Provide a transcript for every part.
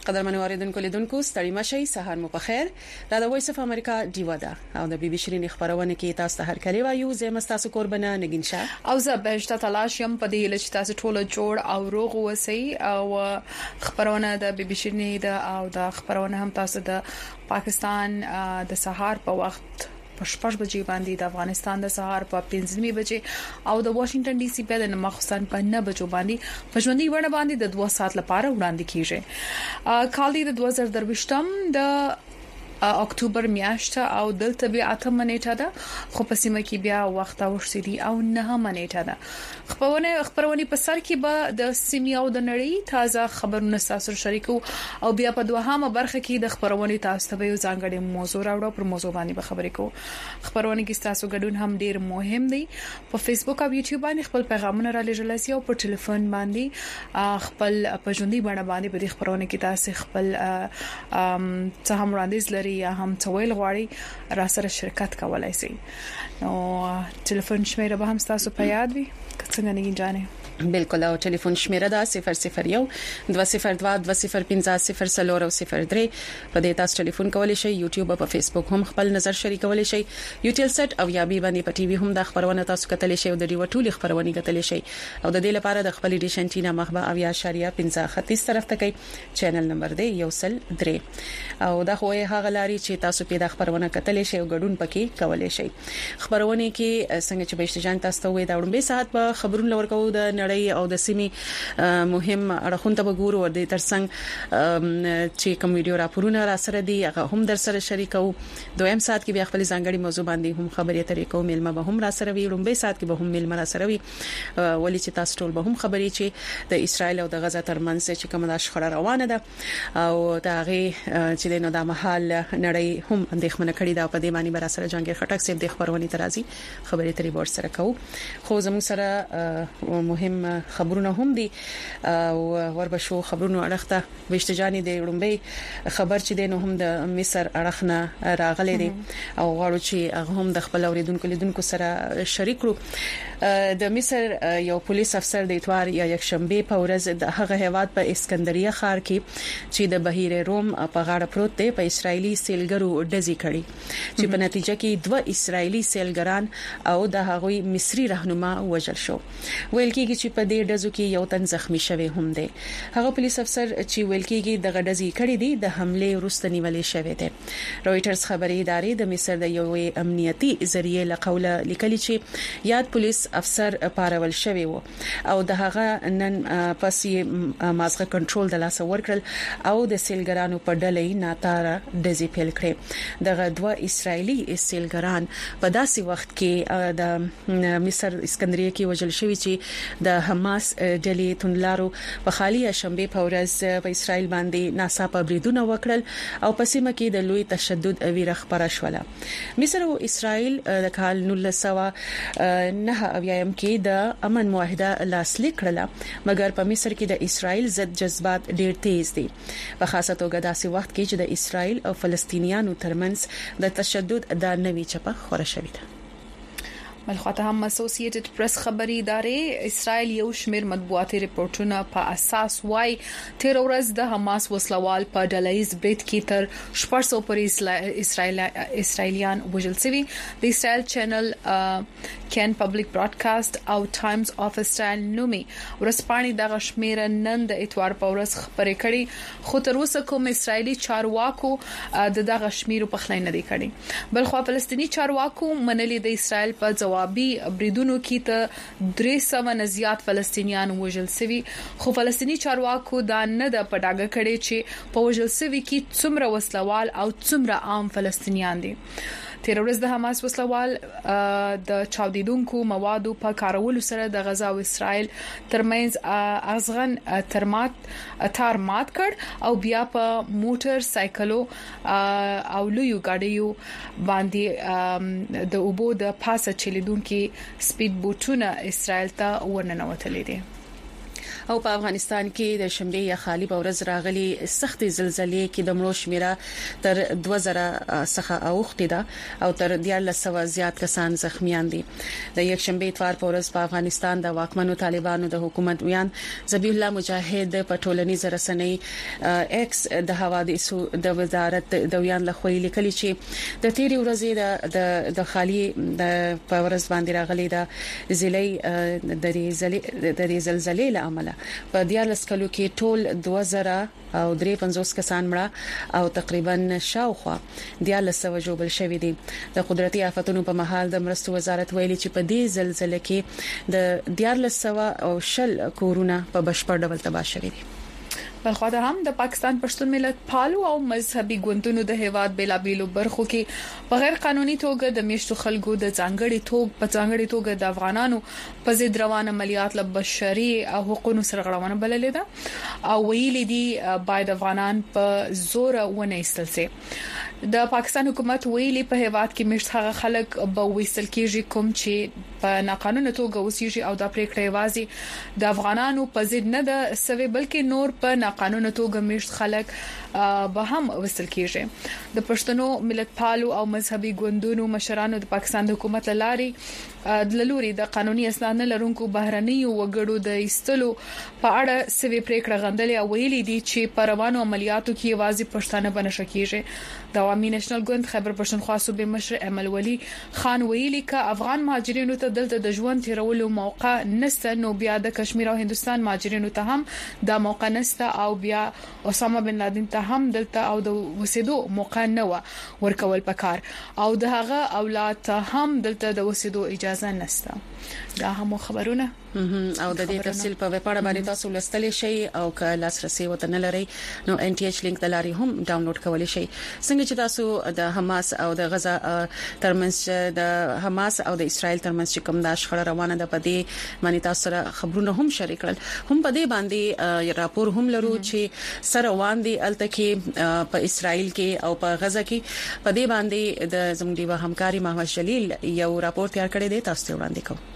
قدرمن اوریدونکو لیدونکو ستړي مشي سهار مو په خیر دا د وایس اف امریکا دیوا ده او د بي بي شيرين خبرونه کې تاسو ته هر کلی وایو زه مستاسو قربانه نگین شاه او زه بهشته تلاشم په دې لچ تاسو ټول جوړ او روغ وسی او خبرونه د بي بي شيرين ده او د خبرونه هم تاسو د پاکستان د سهار په وخت په 6 بجې باندې د افغانستان د سهار په 5 بجې او د واشنگټن ډي سي په د مخصوصن په 9 بجو باندې په ژوندۍ ونه باندې د 2 ساعت لپاره وړاندې کیږي کال دی د 2023م د اکتوبر میاشت او دلته بیا 8 منېټه ده خو په سیمه کې بیا وخت او شری او 9 منېټه ده خبرونه په سر کې به د سیمه او د نړۍ تازه خبرونه تاسو شریکو او بیا په دوهمه برخه کې د خبرونه تاسو ته یو ځانګړی موضوع راوړو پر موضوع باندې به خبرې کوو خبرونه کې تاسو ګډون هم ډیر مهم دی په فیسبوک او یوټیوب باندې خپل پیغامونه را لېږل سي او په ټلیفون باندې خپل په ژوندۍ باندې په خبرونه کې تاسو خپل څه هم وړاندیز یا هم تویل غواړي را سره شرکت کولای شي نو ټلیفون شمیره به هم تاسو په یاد وي څنګه نه جانې بالکل او ټلیفون شمیره ده 001 202 205 0 او 03 په دې تاسو ټلیفون کولای شئ یوټیوب او فیسبوک هم خپل نظر شریکولای شئ یوټیل سټ او یا بي باندې په ټي وي هم د خبرونه تاسو کتلی شئ او د ډیو ټولي خبرونه کتلی شئ او د دې لپاره د خپل ایډیشن ټینا مخبه او یا شریعه 35 طرف ته کوي چینل نمبر دی یوسل 3 او دا خو هغه لاري چې تاسو په د خبرونه کتلی شئ او ګډون پکې کولای شئ خبرونه کې څنګه چې بهشتجان تاسو ته وې دا وړاندې ساعت په خبرونه ورکو د نړۍ او د سیمې مهم اړخونه به ګورو ور دي ترڅنګ چې کوم ویډیو راپورونه را سره دي هغه هم در سره شریکو دویم ساعت کې بیا خپل ځانګړي موضوع باندې هم خبرې اترې کوو ملما به هم را سره وي وړاندې ساعت کې به هم ملما را سره وي ولې چې تاسو ټول به هم خبرې چې د اسرایل او د غزا ترمنځ چې کومه شخړه روانه ده او دا غي چې د نو د محل نړۍ هم اندېښمنه کړې ده په دې معنی بر سره جنگیر خټک سیب د خبرونه ترازی خبرې اترې ور سره کوو خو زموږ سره مهم خبرونه هم دي او وربشو خبرونه اړخته وشتجانی د وړمبي خبر چې دینو هم د مصر اړخنه راغلي دي او غواړو چې هغه هم د خپل اوریدونکو سره شریک کړو د مصر یو پولیس افسر د اتوار یا یک شنبه په ورځ د هغه هیواد په اسکندریه ښار کې چې د بهیر روم په غاړه پروت دی په اسرایلی سیلګرو ډزې کړي چې په نتیجه کې 2 اسرایلی سیلګران او د هغوی مصری راهنما وژل شو ویل کېږي چې په دې ډزو کې یو تن زخمی شوی هم دی هغه پولیس افسر چې ویل کېږي د غډزي کړي دي د حمله وروسته نیولې شوی دی رويټرز خبري ادارې د مصر د یو امنیتي ذریعہ له قوله لیکلي چې یاد پولیس افسر پارول شوی وو او د هغه نن پسې مازغه کنټرول د لاس ورکړل او د سیلګرانو په ډلې ناتاره ډزي پیل کړې دغه 2 اسرایلی سیلګران په داسې وخت کې د مصر اسکندریه کې وژل شوی چې د حماس ډلې تونلارو په خالي شنبه په ورځ په اسرائیل باندې ناڅاپه بریدونه وکړل او په سیمه کې د لوی تشدد ویره خبره شوله مصر او اسرائیل د کال 1909 اویایم کې د امن معاهده لاسلیک کړله مګر په مصر کې د اسرائیل ضد جذبات ډیر تیز دي په خاصه توګه داسې وخت کې چې د اسرائیل او فلسطینیانو ترمنځ د تشدد د نوي چپه خوره شوې ده ملخواته هم اسوسییټډ پریس خبري ادارې اسرائیل یو شمیر مطبوعاتي رپورټونه په اساس وای تیر ورځ د حماس وسلوال په ډلایز برید کې تر 400 پر اسرائیلیان وژل شوي د اسرائیل چینل کین پبلک براډکاسټ او ټایمز اف اسرائیل نومي ورسپانې د غشمیر نن د اتوار په ورځ خبرې کړي خو تر اوسه کوم اسرائیلي چارواکو د غشمیر په خلای نه دی کړي بل خو فلسطینی چارواکو منلي د اسرائیل په جوابي بریدونو کې ته 300 نه زیات فلسطینیان وژل شوي خو فلسطینی چارواکو دا نه د پډاګه کړي چې په وژل شوي کې څومره وسلوال او څومره عام فلسطینیان دي تیر ورځ د حماس وسلوال د چاودیدونکو موادو په کارولو سره د غزا او اسرائیل ترمنځ ازغن ترمات کړ او بیا په موټر سایکلو او لویو ګاډیو باندې د اوبو د پاسه چلیدونکو سپیډ بوټونه اسرائیل ته ورننوتلې دي او په افغانستان کې د شنبه یا خالی په ورځ راغلي سخت زلزلې کې د مړو شمیره تر 2000 څخه اوښتې ده او تر 1300 زیات کسان زخمیان دي. د یک شنبه اتوار په ورځ په افغانستان د واکمنو طالبانو د حکومت ویان ذبیح الله مجاهد په ټولنیز رسنۍ ایکس د حوادثو د وزارت د ویان لخوا لیکلي چې د تیری ورځې د خالی د پاورز باندې راغلي د زلزلې زلزلې له امله په 14 کلو کې ټول 2000 او 350 کسان مړه او تقریبا شاوخوا 1300 جوړ شوی دي. د قدرتي آفتونو په محل د مرستو وزارت ویلي چې په دې زلزلې کې د 1300 او شل کورونه په بشپړ ډول تباہ شوي دي. بلخو ده هم د پاکستان پښتون ملت پالو او مذهبي ګوندونو د هیواد بیلابیلو برخو کې په غیر قانوني توګه د میشتو خلکو د ځانګړي توګه د افغانانو په ضد روان عملیات له بشري او حقوقو سره غړونه بللې ده او ویلي دي باید افغانان په زور ونه ایستل سي. د پاکستان حکومت ویلي په هیواد کې مشت هغه خلک به وېستل کېږي کوم چې په ناقانونه توګه وسیږي او د پریکړې وازي د افغانانو په ضد نه د سوي بلکې نور په ناقانونه توګه مشت خلک به هم وېستل کېږي. د پښتنو ملت پالو او مذهبي ګوندونو مشرانو د پاکستان د حکومت لاري د قانوني اسناد نه لرونکو بهرنیو وګړو د ایستلو په اړه سوي پریکړه غندلې او ویلي دي چې په روانو عملیاتو کې واځي پښتانه بنشي کېږي. د عوامي نېشنل ګوند خیبر پښتونخوا صوبې مشر امل ولی خان ویلي ک افغان مهاجرینو ته دلته د ژوند تیرولو موقع نشته نو بیا د کشمیر او هندستان مهاجرینو ته هم د موقع نشته او بیا اسامه بن لادن ته هم دلته او د وسیدو موقع نه ورکول پکار او د هغه اولاد ته هم دلته د وسیدو اجازه نشته. دا هم خبرونه او د دې تفصیل په وپاړه باندې تاسو لستلی شئ او که لاسرسي وته نه لري نو NTH لینک د لاري هم ډاونلوډ کولی شئ. څنګه چې تاسو د حماس او د غزا ترمنځ د حماس او د اسرایل ترمنځ کوم د شخړه روانه ده په دې باندې تاسو سره خبرونه هم شریک کړل هم په دې باندې راپور هم لرو چې سره وان دي الته کې په اسرایل کې او په غزا کې په دې باندې د زموږ دی همکاري محمد جلیل یو راپور تیار کړی دی تاسو ته وړاندې کوم.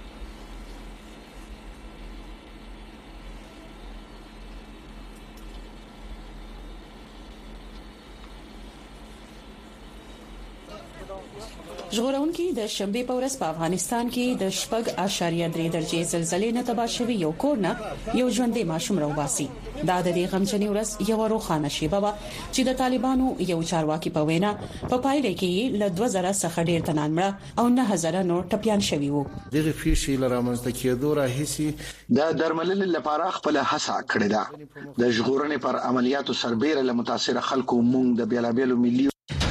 ژغورونکي د شنبه په ورځ په افغانستان کې د 4.3 درجه زلزلې نه تباه شوی یو کورنه یو ژوندې ماشوم راوباسي. دا د دې غمجنې ورځ یو روښانه شیبه و چې د طالبانو یو چارواکي په وینا په پایله کې ل 2000 څخه ډیر تنان مړه او 9000 نور ټپيان شوي وو. دغه فیشي لرامنځته کېدو راهیسي د درملنې لپاره خپل هڅه کړې ده. د ژغورنې پر عملیاتو سربېره له متاثر خلکو مونږ د بیلابېلو ملي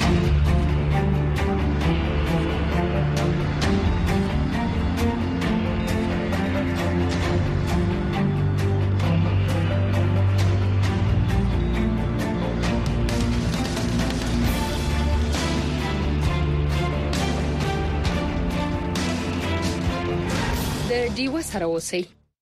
دیو سره اوسئ.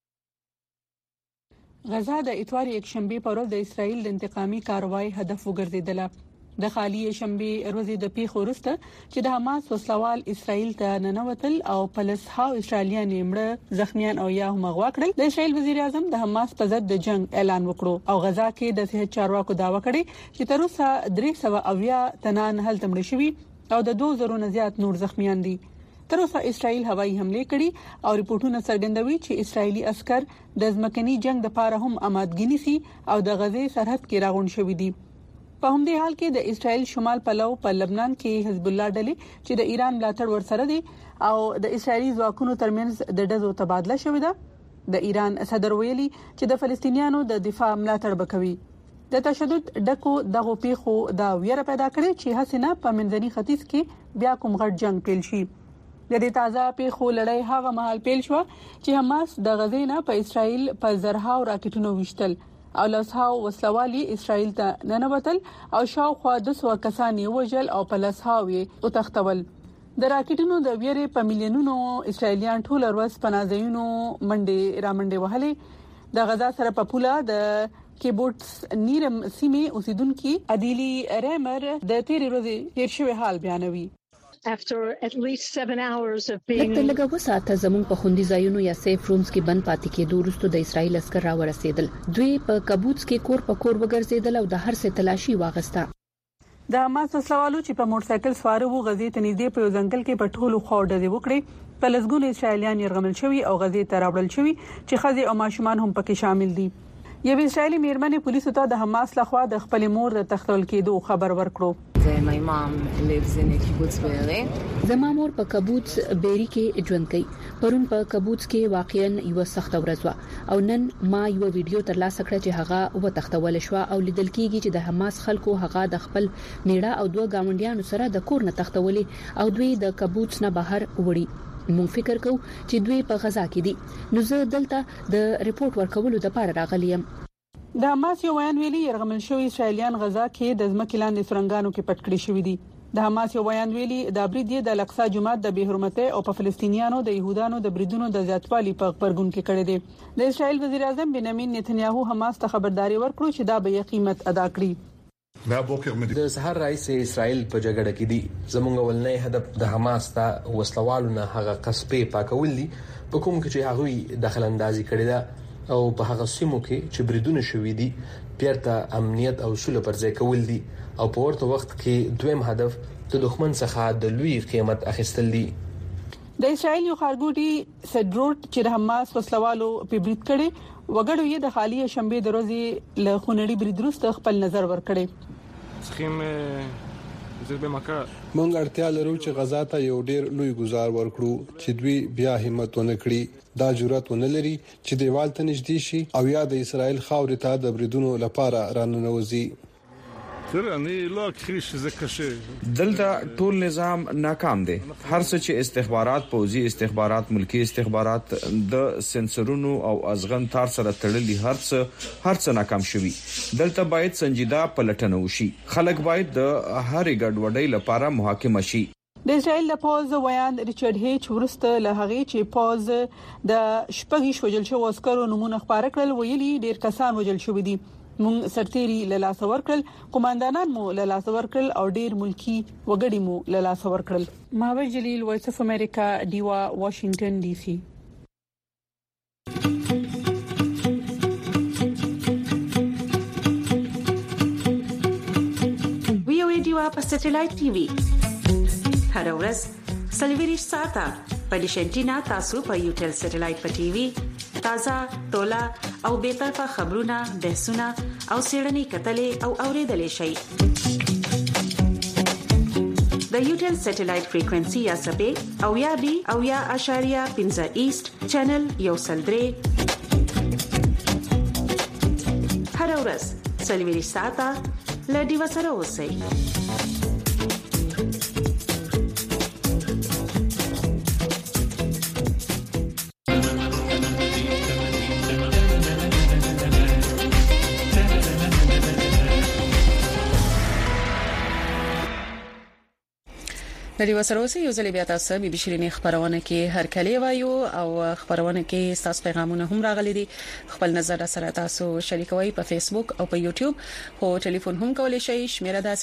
غزا د اتوار یک شنبه پر ورځ د اسرایل د انتقامي کاروای هدف وګرځیدله. د خالی شنبه ورځې د پیښو وروسته چې د حماس وسلوال اسرایل ته ننوتل او پلس هاو اسرایلیان مړه زخمیان او یا هم غوا کړل. د اسرایل وزیر اعظم د حماس په ضد د جنگ اعلان وکړو او غزا کې د صحت چارواکو داوا کړی چې تر اوسه 300 تنان هلته مړ شوي او د 2000 نه زیات نور زخمیان دي. تر اوسه اسرایل هوایي حمله کړي او ریپورتونه څرګندوي چې اسرایلی عسكر د ځمکني جنگ لپاره هم آمادګي نیسي او د غزې سرحد کې راغون شوي دي. په همدې حال کې د اسرایل شمال پلو په لبنان کې حزب الله ډلې چې د ایران ملاتړ ورسره دي او د اسرایلی ځواکونو ترمنځ د ډزو تبادله شوې ده. د ایران صدر ویلي چې د فلسطینیانو د دفاع ملاتړ وکوي. د تشدد ډکو دغه پیښو دا ویره پیدا کړې چې حسینه په منځني ختیځ کې بیا کوم غټ جنگ پیل شي. د دې تازه پیښو لړۍ هغه مهال پیل شو چې حماس د غزې نه په اسرایل په زرهاو راکټونو وشتل او لاسهاو وسلوالي اسرایل ته ننوتل او شاوخوا 200 کسان یې وژل او په لاسهاو یې وتښتول. د راکټونو د ویرې په میلیونونو اسرایلیان ټول ورځ پناځایونو منډه وهلې. د غزا سره په پوله د کیبوټس نیرم سیمه اوسیدونکو ادیلی ریمر د تیرې ورځې تیر شوی حال بیانوي. after at least 7 hours of being لږ وساته زمون په خوندي ځایونو یا سیف رومز کې بند پاتې کېدو وروسته د اسرایل عسكر راورسېدل. دوی په کابوس کې کور په کور وګرځیدل او د هر څه تلاشي واغسته. د حماس وسلوالو چې په موټر سایکل سوار وو غزې ته نږدې په ځنګل کې په ټولو خاورې دی وکړي. په لسګونو اسرایلیان يرغمل شوي او غزې ته راوړل شوي چې خزې او ماشومان هم پکې شامل دي. یو اسرایلی میرمنې پولیسو ته د حماس لخوا د خپل مور د تختول کېدو خبر ورکړو. زما مور په کابوس بیری کې ژوند کوي. پرون په کابوس کې واقعا یو سخت ورځ و او نن ما یو ویډیو ترلاسه کړ چې هغه و تختول شو او لیدل کېږي چې د حماس خلکو هغه د خپل میړه او دوه گاونډیانو سره د کور نه تختولې او دوی د کابوس نه بهر وړي. مونږ فکر کوو چې دوی په غزا کې دي. نو زه دلته د ریپورت ورکولو لپاره راغلم. د حماس یو بیان ویلي يرغمل شوی اسرایلیان غزا کې د ځمکې لاندې سرنګانو کې پټ کړي شوی دي. د حماس یو بیان ویلي د بریدي د الاقصی جماعت د بهرمته او په فلسطینیانو د يهودانو د بریدونو د زیاتوالي په خبرګون کې کړی دی. د اسرایل وزیر اعظم بنیامین نتنیاهو حماس ته خبرداري ورکړه چې دا به قیمت ادا کړي. د سحر رئیس اسرائیل په جګړه کې دي. زموږ ولنې هدف د حماس ته وسلوالو نه هغه قصبې پاکول دي په کوم کې چې هغه دخل اندازي کړی دا او په هغه سیمو کې چې بریدونه شوې دي پیرته امنیت او سوله پر ځای کول دي او په ورته وخت کې دویم هدف د دښمن څخه د لوی قیمت اخیستل دي. د اسرائیل یو خارګوټي سډروټ چې د حماس وسلوالو په برید کړي وګړو یې د خالی شنبه د ورځې له خونړي برید وروسته خپل نظر ورکړي. مونږ اړتیا لرو چې غزا ته یو ډیر لوی گزار ورکړو چې دوی بیا همت ونه کړي. دا جرأت ونه لري چې دیوال ته نږدې شي او یا د اسرائیل خاورې ته د بریدونو لپاره راننوځي. دلته ټول نظام ناکام دي. هر څه چې استخبارات پوزي استخبارات ملکی استخبارات د سنسرونو او ازغن تار سره تړلي هر څه ناکام شوي. دلته باید سنجیده پلټنه وشي. خلک باید د هرې ګډوډۍ لپاره محاکمه شي. د اسرائیل د پوز ویان ریچارډ هیچ ورسته له هغه چې پوز د شپږ وژل شو عسکرو نمونه خبره کړل ویلي ډیر کسان وژل شوی دي. مونږ سرتيري له لاس ورکړل، قوماندانان مو له لاس ورکړل او ډیر ملکی وګړي مو له لاس ورکړل. ماوی جلیل وایس اف امریکا دیوا واشنگټن ډي سي. ویو دیوا په سټلایټ ټي وي هر ورځ سلویریش ساته په ډیشنټینا تاسو په یوټل سټلایټ په ټي وي تازه تولا او بیطرفه خبرونه بحثونه او سیړنی کتلې او اوریدلې شي. د یوټل سټلایټ فریکوئنسي یا سبې او یا بي او یا اشاریه 15 ایست چینل یو سلدري هر ورځ سلویریش ساته لدی وسره اوسئ. لري وسروسي یو ځلې بیا تاسو به بشرینې خبرونه کې هر کله وایو او خبرونه کې تاسو پیغامونه هم راغلي دي. خپل نظر سره تاسو شریکوي په فیسبوک او په یوټیوب. هو ټلیفون هم کولای شئ. شمیره دا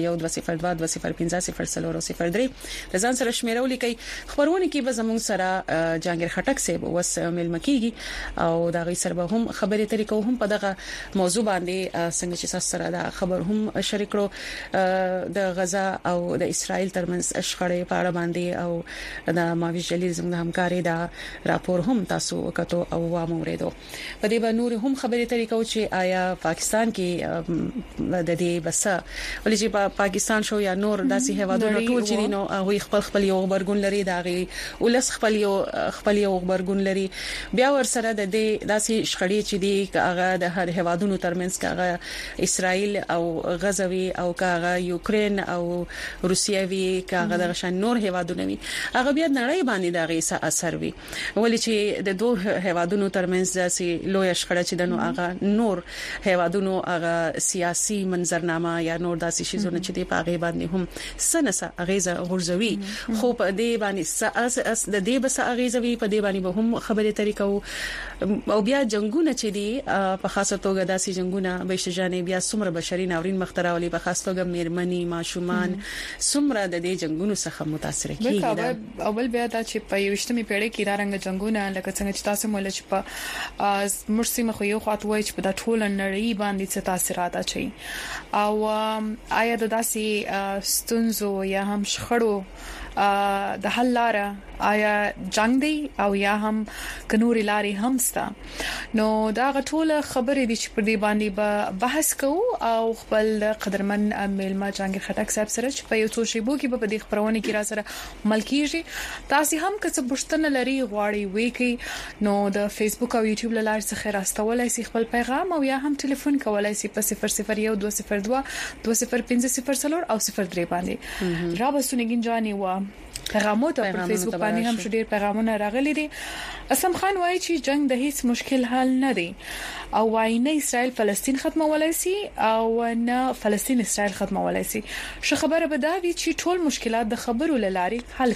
001202204003 د ځان سره شمیره ولیکي. خبرونه کې به زموږ سره جانګر خټک سیب وس ملمکیږي او دا غي سره هم خبرې طریقو هم په دغه موضوع باندې څنګه چې تاسو سره دا خبر هم شریک کړو د غزا او د اسرائیل ترمنځ شخړې په اړه باندې او د ماوی جلیل زموږ همکاري دا راپور هم تاسو وکړو او واموریدو. په دې باندې نور هم خبرې طریقو چې آیا پاکستان کې د دې بس ولې چې پاکستان شو یا نور داسې هوادونو ټول چې نو هغه خپل یو خبرګون لري دا غي ولس خپل یو خبرګون لري. بیا ور سره د دې داسې شخړې چې دی هغه د هر هوادونو ترمنځ هغه اسرائیل او غزوی او هغه یوکرين او روسیا وی هغه د شان نور هوادونه وي هغه بیا نړۍ باندې دا غي اثر وي ولې چې د دوه هوادونو ترمنځ داسې لوی شخړه چې د نو هغه نور هوادونو هغه سیاسي منظرنامه یا نور داسې شیزونه چې دی په هغه باندې هم سنسه غیزه غورځوي. خو په دې باندې اس د دې بس غیزوي په دې باندې به هم خبرې طریقو او بیا جنگونه چې دی په خاصه توګه داسې جنگونه به شجانې بیا څومره بشري ناورین مختراولي په خاصه توګه میرمنې ماشومان څومره د دې جنگونو جنگونو څخه متاثر کیږي. اول بیا دا چې په 20مې پیړۍ کې دا رنګ جنگونه لکه څنګه چې تاسو مول چې په مرسي مخ یو خاط وای چې په د ټول نړۍ باندې څه تاثیرات اچي او آیا د داسې ستونزو یا هم شخړو د حل لاره آیا جنگ دی او یا هم کنوري لاري هم ستا نو دا غټوله خبرې دي چې پر دې باندې به بحث کوو او خپل قدرمن میلمه جهانگیر خټک صاحب سره چې په یو څو شیبو کې په دې خبرونه کې را سره ملکیږي تاسو هم که څه پوښتنه لري غواړي وکي نو د فیسبوک او یوټیوب لاره څخه راستولای شي خپل پیغام او یا هم ټلیفون کولای شي په 001 202 2050 او 03 باندې را بسونګین جاني و پیغامات په فیسبوک باندې هم شډیر پیغامونه راغلي دي. اسلام خان وایي چې جنگ د هیڅ مشکل حل نه دی او وایي نه اسرائیل فلسطین ختمولای شي او نه فلسطین اسرائیل ختمولای شي. شو خبره به دا وی چې ټول مشکلات د خبرو لاري حل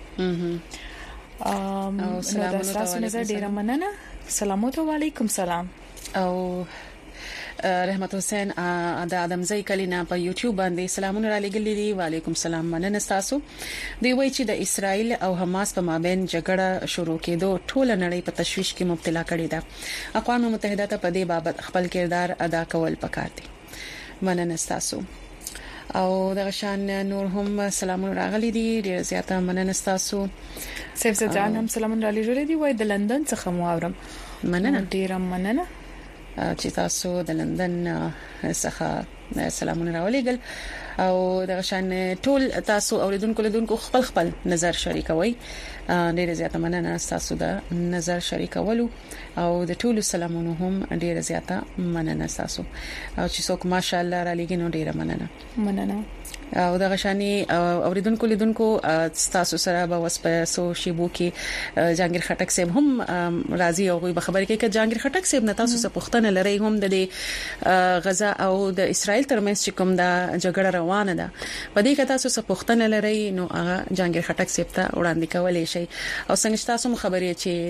کړي. او سلام تاسو نظر ډیر مننه. سلامات علیکم. سلام او رحمت حسین د ادمزی کلینا په یوټیوب باندې سلامونه را لګلې دي. وعلیکم السلام مننه تاسو. دی وایي چې د اسرائیل او حماس په مابین جګړه شروع کېدو ټول نړۍ په تشویش کې مبتلا کړې ده. اقوام متحده ته په دې بابت خپل کردار ادا کول پکار دي. مننه تاسو. او د غشان نور هم سلامونه راغلي دي. ډیر زیاته مننه تاسو. سیف جان هم سلامونه را لګلې دي. وای د لندن څخه مو اورم. مننه ډیر مننه چې تاسو د لندن څخه سلامونه راولېګل او د غشان ټول تاسو اوریدونکو خپل نظر شریکوي. ډیر زیاته مننه تاسو د نظر شریکولو او د ټولو سلامونه هم ډیر زیاته مننه تاسو او چې څوک ماشاءالله را لګینو ډیر مننه او د غشاني اوریدونکو تاسو سره به وسپاسو شیبو کې جهانگیر خټک صاحب هم راضي او غوي خبرې کوي چې جهانگیر خټک صاحب نه تاسو څه پوښتنه لري هم د غزا او د اسرائیل ترمنځ چې کوم دا جګړه روانه ده په دې کې تاسو څه پوښتنه لري نو هغه جهانگیر خټک صاحب ته وړاندې کولای شي او څنګه تاسو خبرې چې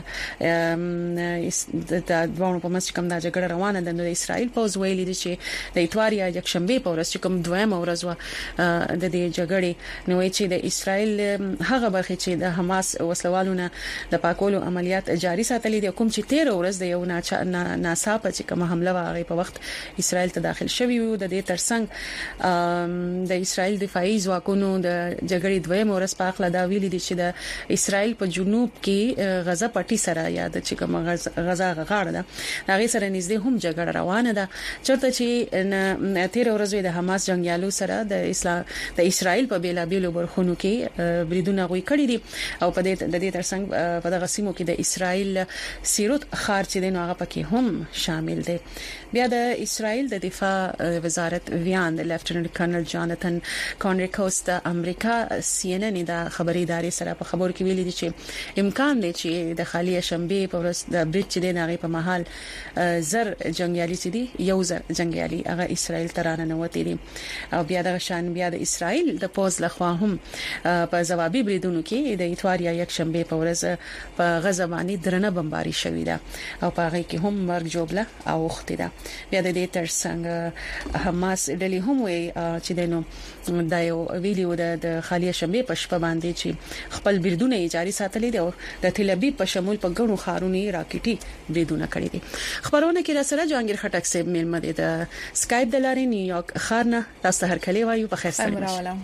د دوه په منځ کوم دا جګړه روانه ده نو د اسرائیل پوز ویلي دي چې د اتواریا یک شنبه په ورځ کوم دویمه ورځ د دې جګړې نو چې د اسرائیل هغه برخه چې د حماس وسلوالونه د پاکولو عملیات جاري ساتلې دي کوم چې 13 ورځ د یو ناڅاپه چې کوم حمله واغې په وخت اسرائیل ته داخل شوی وو د دې ترڅنګ د اسرائیل دفاعي ځواکونو د جګړې دویم ورځ په اخلا دا ویلي دي چې د اسرائیل په جنوب کې غزا پټي سره یا د چې کوم غزا غاړه ده هغه سره نږدې هم جګړه روانه ده چرته چې 13 ورځې د حماس جنگیالو سره د اسرائیل په بیلابیلو برخونو کې بریدونه غوي کړی دي او په دې ترڅنګ په دغه سیمو کې د اسرائیل سیروت خار چې دغه هغه پکې هم شامل دي. بیا د اسرائیل د دفاع وزارت ویان د لیفټننټ کرنل جاناتن کانریکوس د امریکا سی ان ان د خبري ادارې سره په خبرو کې ویلي دي چې امکان دی چې د خالی شنبه په ورځ د برید چې د هغه په محل زر جنگیالي چې دي یو زر جنگیالي هغه اسرائیل ترانه نوتی دي او بیا د شان بیا د اسرائیل د پوز لخوا هم په جوابي بریدونو کې د اتواریا یک شنبه په ورځ په غزا باندې درنه بمباري شوې ده او په هغه کې هم مرګ جوړه او وخت ده. بیا د دې ترڅنګ حماس ډلې هم وي چې دنو دا یو ویډیو د خالی شنبه په شپه باندې چې خپل بریدونه جاري ساتلې دي او د تل ابیب په شمول په ګڼو خارونی راکټي بریدونه کړی دي. خبرونه کې را سره جهانگیر خټک صاحب میلمه دي د سکایپ د لارې نیویارک خارنه تاسو هر کله وایو په خیر سره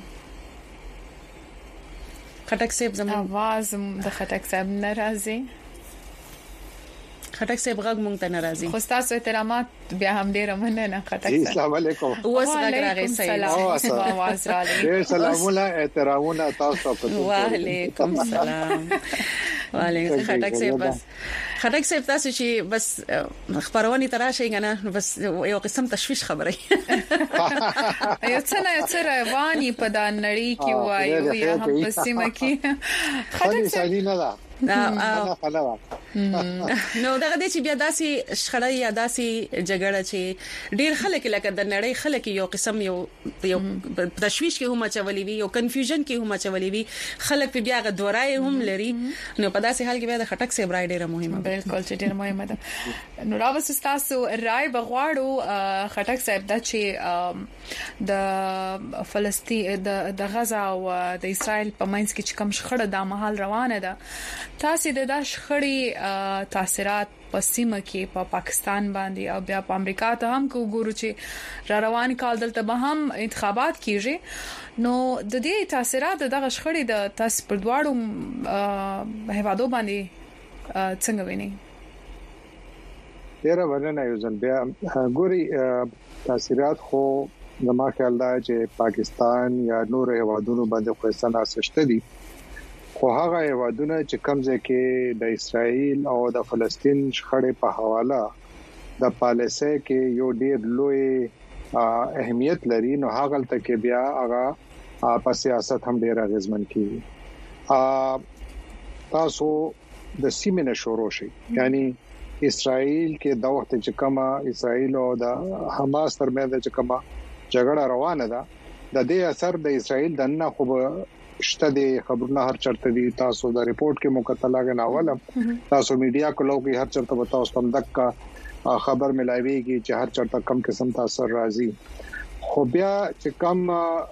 خټک صاحب زموږ आवाज د خټک صاحب ناراضي خټک صاحب غږ مونږ ته ناراضي خو تاسو احترامات بیا هم ډیر مننه خټک صاحب. السلام علیکم. وعلیکم سلامونه احترامونه تاسو ته. وعلیکم السلام. وعلیکم خټک صاحب بس خټک صاحب تاسو چې بس خبرونه تراشي غنه بس یو قسم تشويش خبره یو څه رواني په د نړۍ کې وایو یا هم په سیمه کې خټک صاحب نو دغه د چې بیا داسي شخړه یا داسي جګړه چې ډیر خلک لکه د نړۍ خلک یو قسم یو تشويش کې هم چولې وي یو کنفیوژن کې هم چولې وي خلک په بیا غوړای هم لري نو په داسې حال کې بیا د خټک صاحب راي ډیره مهمه بالکل چې ډیره مهمه ده. نو راوس تاسو رائے بغواړو خټک صاحب د چې د فلسطین د غزا او د اسرائیل په منځ کې کوم شخړه د مهال روانه ده تاسو د شخړې تاثیرات په سیمه کې په پاکستان باندې او بیا په امریکا ته هم وګورو چې را روان کال دلته به هم انتخابات کیږي نو د دې تاثیرات د شخړې د تاسو پر دواړو هیوادو باندې څنګه ویني ډیر ورننه یو ځل بیا ګوري تاثیرات خو زما خیال دا چې پاکستان یا نور هیوادونو باندې خو سنا سشته دي خو هغه هیوادونه چې کمزې کې د اسرائیل او د فلسطین شخړې په حواله د پالیسي کې یو ډیر لوی اهمیت لري نو هغه تل کې بیا هغه په سیاست هم ډیر اغیزمن کیږي تاسو د سیمه شروع شي یعنی اسرائیل کې د وخت چې کما اسرائیل او د حماس ترمنځ چې کما جګړه روانه ده د دې اثر د اسرائیل دنه خو شته د خبرونه هر چرته دي تاسو د ریپورت کې مکتله غناولم تاسو میډیا کو لوګي هر چرته بتاو ستم دک خبر ملایويږي چې هر چرته کم قسم تاثر راځي خو بیا چې کم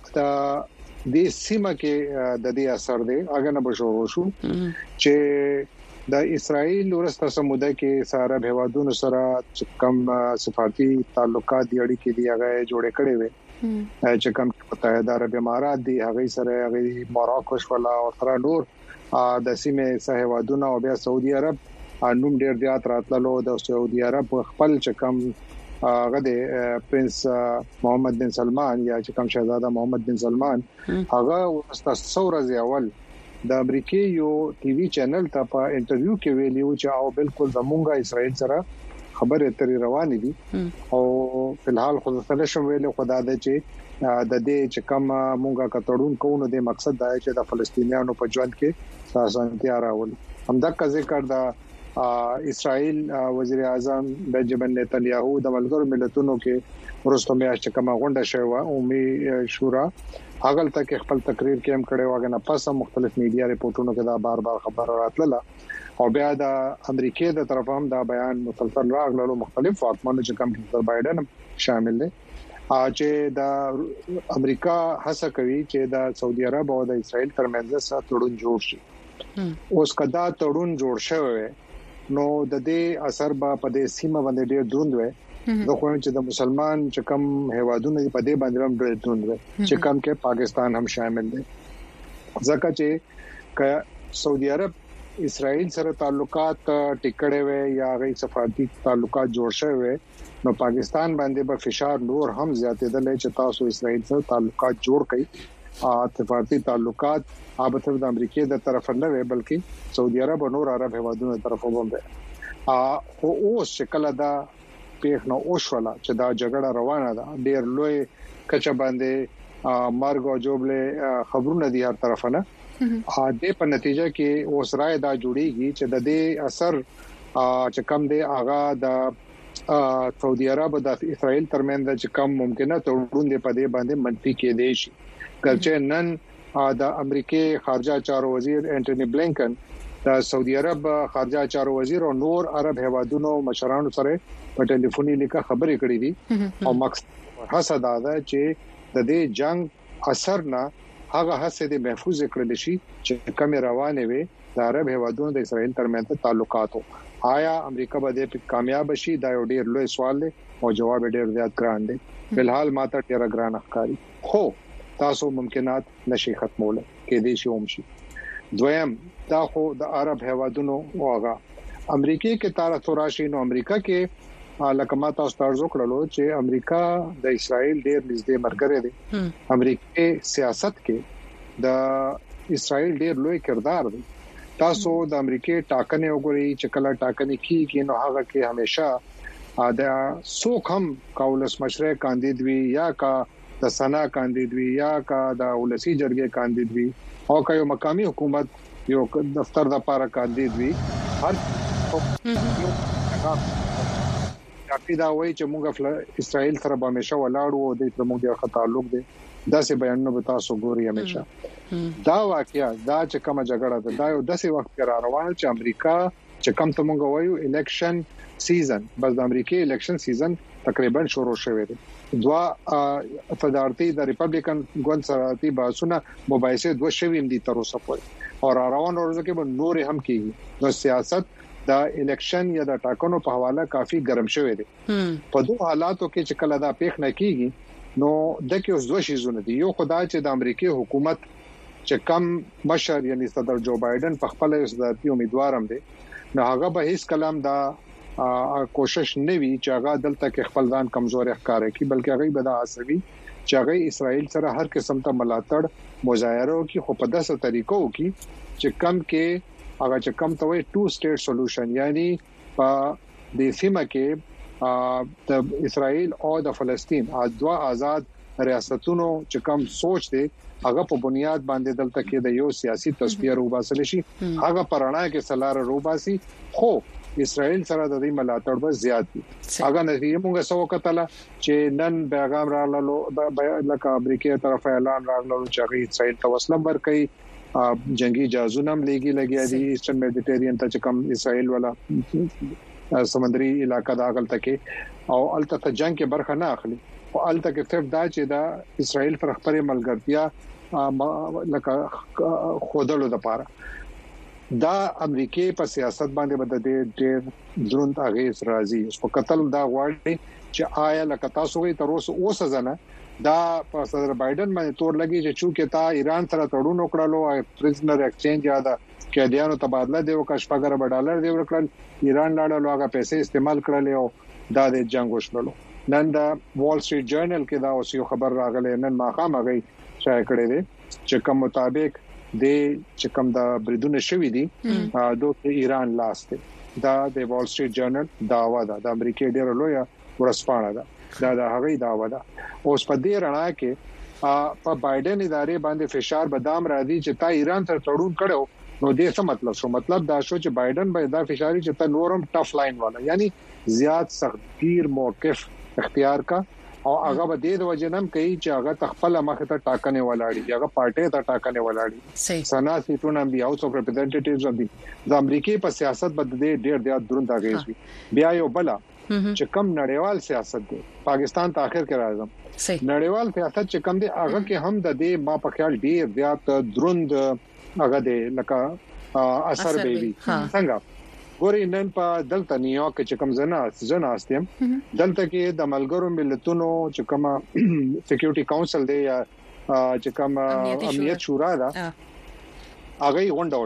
د سیمه کې د دې اثر دی هغه نه بشو شو چې د اسرائیل ورسته سموده کې ساره هیوادونو سره کم سفارتي تعلقات دی اړیکې دی هغه جوړې کړې وي چې کم متحده عرب امارات دی هغه سره هغه موراکو ولا او تر نور د سیمه سه هیوادونو او بیا سعودي عرب نوم ډیر زیات راتللو د سعودي عرب خپل چې کم هغه د پرنس محمد بن سلمان یا چې کم شهزاده محمد بن سلمان هغه ورسته څورځ اول د امریکای یو ټي وي چینل ته په انټرویو کې ویلیو چې او بالکل زمونږه اسرائیل سره خبرې اترې روانې دي او په الحال خو څه نشم ویلو خدای دې چې د دې چې کوم مونږه کتړون کوو د مقصد دا چې د فلسطینیانو په ژوند کې سازانتیا راول همدغه ذکر د اسرائیل وزیر اعظم بنجامین نتنیاهو د ملګرو ملتونو کې ورسته میاشت کومه غونډه شوه عمومي شورا هغه تک خپل تقریر کې هم کړي واغنه پس مختلف میډیا ریپورتونو کې دا بار خبر راتله او بیا د امریکای د طرف هم دا بیان مسلسل راغلو مختلف واکمنو چې کم ډر بایدن شامل دي چې د امریکا هڅه کوي چې د سعودي عرب او د اسرائیل ترمنځ سره تړون جوړ شي اوس کدا تړون جوړ شوی نو د دې اثر په دې سیمه باندې ډیر دروند وي د خو چې د مسلمان چې کم هیوادونو په دې باندې هم ډېر دروند وي چې کم کې پاکستان هم شامل دي ځکه چې سعودي عرب اسرائیل سره تعلقات ټیکړې وي یا غي سفارتي تعلقات جوړ شوي وي نو پاکستان باندې به فشار نور هم زیاتېدل چې تاسو اسرائیل سره تعلقات جوړ کړئ سفارتي تعلقات هغه د امریکای د طرف نه وي بلکې سعودي عرب او نور عرب هیوادونو د طرف هم وي خو اوس شکل دا پیښ نو اوشولا چې دا جګړه روانه ده ډېر لوی کچا باندې مرګ او جوړله خبرونه دي هر طرف نه د په نتیجه کې اوس راي دا جوړیږي چې د دې اثر چې کم دی هغه د سعودي عرب او د اسرائیل ترمنځ چې کم ممکنه تړون دی په دې باندې منفي کې دی شي ګرچې نن د امریکای خارجه چارو وزیر انټونی بلینکن د سعودي عرب خارجه چارو وزیر او نور عرب هیوادونو مشرانو سره په ټلیفوني لیکه خبرې کړې دي او مقصد حسد ده چې د دې جنگ اثر نه هغه هڅه د محفوظ کړل شي چې کوم روانه وي د عرب هیوادونو د اسرائیل ترمنځ تعلقاتو آیا امریکا به د کامیاب شي دا یو ډیر لوی سوال دی او جواب ډیر زیات ګران دی بهرحال ماته ډیر ګران ښکاري خو تاسو ممکنات نشي ختمول کې دي شي اومشي دویم دا خو د عرب هیوادونو واغه امریکای کې تاسو راشي نو امریکا کې لکه ما تاسو تاسو کړلو چې امریکا د اسرائیل ډیر نږدې مرګره دي امریکای سیاست کې د اسرائیل ډیر لوی کردار دی تاسو د امریکای ټاکنې وګورئ چې کله ټاکنې کیږي نو هغه کې همیشه د څوک هم کاولس مشره کاندید وی یا کا د سنا کاندید وی یا کا د ولسی جرګې کاندید وی او کا یو مقامی حکومت یو دفتر د لپاره کاندید وی هر کافي دا وایي چې موږ اسرائیل سره به همیشه ولاړو او د موږ یو تعلق دی دا سه بیانونه به تاسو ګوري همیشه دا واقعیا دا چې کومه جګړه ده دا یو داسې وخت کې را روانه چې امریکا چې کم ته مونږ وایو الیکشن سیزن بس د امریکای الیکشن سیزن تقریبا شروع شوه دی دوا صدارتي د ریپبلیکن ګوند سره دي باسونه مباحثه دوه شویم دي تر اوسه پورې او روان ورځ کې به نور هم کیږي نو سیاست د الیکشن یا د ټاکنو په حواله کافي ګرم شوه دی په دوه حالاتو کې چې کله دا پیښ نه کیږي نو د کې اوس دوه شیزونه دي یو خدای چې د امریکای حکومت چې کم مشر یعنی صدر جو بایدن په خپل صدارتي امیدوار هم دي نو هغه به هیڅ کلام دا کوشش نه وی چې هغه دلته کې خپل ځان کمزوري ښکاري کی بلکې هغه به دا اسوي چې هغه اسرائیل سره هر قسم ته ملاتړ مظاهره کوي خو په داسې طریقو کې چې کم کې هغه چې کم ته وي ټو سټیټ سولوشن یعنی په د سیمه کې د اسرائیل او د فلسطین دوا آزاد ریاستونو چې کم سوچ دي هغه په بنیاد باندې دلته کې د یو سیاسي تصویر وباسل شي هغه پرانا کې سلار روباسي خو اسرائیل سره د دې ملاتړ به زیات دي هغه نتیجه موږ سو کتل چې نن پیغام راغلو لکه امریکای طرف اعلان راغلو چې اسرائیل توسل ورکړي جنگي جهازونه هم لګي دي ایسټرن میډیټرین ته چې کوم اسرائیل ولا سمندري علاقہ داخل تکي او الته جنگ کې برخه نه اخلي او الته کې صرف دا چې دا اسرائیل پر خپل ملګرتیا لکه خودلو د پاره دا امریکای په سیاست باندې بده ډېر دروند اغیز راځي اوس په قتل دا غواړي چې آیا لکه تاسو وي تر اوسه ځنه دا په صدر بایدن باندې تور لګي چې چونکه تا ایران سره تړون وکړلو او پرزنر ایکسچینج یا د کډیانو تبادله دی او کښپګر $1 دی ورکړل ایران لاړو هغه پیسې استعمال کړل او دا د جنگ وشلو نن دا وال سټریټ جرنل کې دا اوس یو خبر راغلی نن ماخام غي شایع کړی دی چې کوم مطابق د چې کوم د بریدونه شوې دي دوه ایران لاسته دا د وال سټریټ جرنل داوا ده د امریکای ډیره لوی ورسپانه ده دا هغه داوا ده اوس په دې رڼا کې په بایدن ادارې باندې فشار بدام راځي چې تا ایران سره تړون کړو نو دې څه مطلب شو مطلب دا شو چې بایدن به دا فشاري چې تا نورم ټف لاین والا یعنی زیات سختگیر موقف اختیار کا او هغه به د وجنم کوي چې هغه خپل مخ ته ټاکنه ولاړی هغه پارټي ته ټاکنه ولاړی سنا سیټونه بیا هاوس اف ریپرزنټیټیوز هم دي د امریکای په سیاست باندې ډېر دروند اغیز وي بیا یو بل چې کم نړیوال سیاست دی پاکستان ته اخر کې راځم نړیوال سیاست چې کم دی هغه کې هم د دې ما په خیال ډېر زیات دروند هغه دی لکه اثر به وي څنګه ګوري نن په دلته نیویارک چې کوم زنه استیم دلته کې د ملګرو ملتونو چې کوم سکیورټي کونسل دی یا چې کوم امنیت شورا ده هغه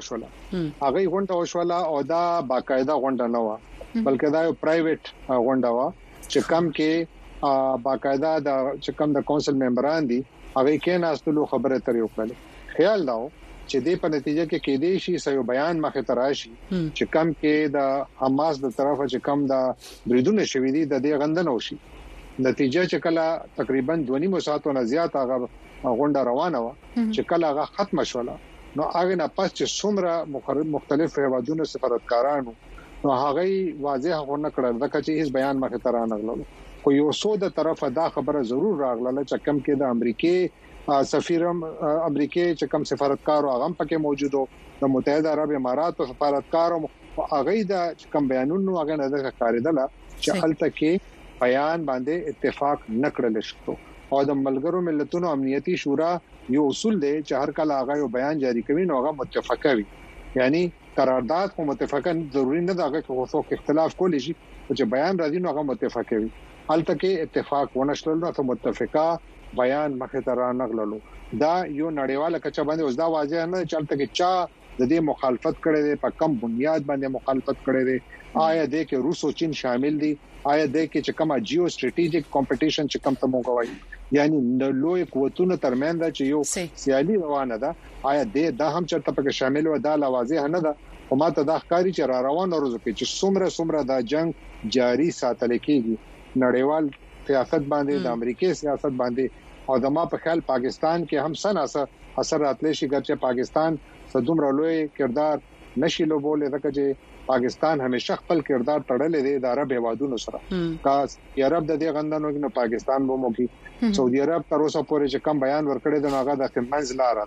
غونډه وشوله او دا باقاعده غونډه نه و بلکې دا یو پرایویټ غونډه و چې کوم کې باقاعده د چې کوم د کونسل ممبران دي هغه کې ناستلو خبره ترې وکړه خیال داو چې دې په نتیجه کې کې دې شي سيو بیان مخه تراشي چې کم کې د حماس د طرفه چې کم د بریدونه شوې دي د دې غندنه وشي نتیجه چې کله تقریبا 2.5 ساعتونو زیات هغه غونډه روانه و چې کله هغه ختم شوله نو هغه نه پس چې څومره مختلف هیوادونو سفارتکارانو نو هغه واضح غوښنه کړل چې هیڅ بیان مخه ترانه غلل خو یو څو د طرفه دا خبره ضرور راغله چې کم کې د امریکای سفیرم امریکای چې کوم سفارتکار او هغه پکې موجود وو د متحده عرب امارات او سفارتکار او هغه د کوم بیانونو هغه نه د کاریدل چې الته کې بیان باندې اتفاق نکړل شو او د ملګرو ملتونو امنیتي شورا یو اصول دی چې هر کله هغه یو بیان جاری کوي نو هغه متفقه وي یعنی قرارداد خو متفقه ضروري نه ده هغه خو اختلاف کولی شي چې بیان راځي نو هغه متفقه وي الته کې اتفاق ونشل نو ته متفقه بیان مخه ته را نغللو دا یو نړیواله کچه باندې اوس دا واضح نه چلته کې چا د دې مخالفت کړي دي په کم بنیاد باندې مخالفت کړي دي آیا د کې روس او چین شامل دي آیا د کې چې کومه جیو سټریټیجیک کمپټیشن چې کوم ته موږ یعنی د لوی قوتونو ترمنځ چې یو سیالي روانه ده آیا د هم چرته پکې شامل و دا واضح نه ده او ماته دا ښکاری چې را روان ورځ کې چې څومره د جنگ جاری ساتل کېږي نړیوال سیاست باندې د امریکای سیاست باندې او د ما په خیال پاکستان کې هم سن اثر راتلی شي ګرچه پاکستان صدومره لوی کردار نشي لوبول ځکه چې پاکستان همیشه خپل کردار تړلې دی د عرب هیوادونو سره خاص عرب د دې غندنو کې پاکستان وو موږي سعودي عرب تر اوسه پورې چې کم بیان ورکړي د هغه د منځ لار ده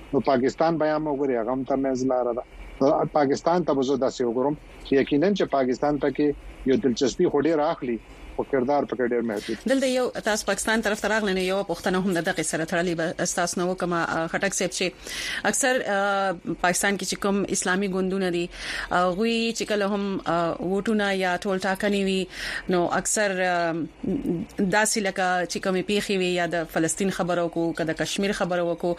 نو پاکستان بیان وګوري هغه هم ته مزلاره ده پاکستان ته وزو داسې وګورم چې یقینا چې پاکستان پکې یو دلچسپي خوري راخلي او کردار پکې ډېر محدود دلته یو تاسو پاکستان طرف تراغله نه یو پښتنه هم دغه سره تړلې استاس نو کما خټک سیب چې اکثر پاکستان کې چې کوم اسلامي ګوندونه دي غوي چې کله هم ووټونه یا ټول ټاکنې وي نو اکثر داسې لکه چې کومې پیخي وي یا د فلسطین خبرو کو کده کشمیر خبرو کو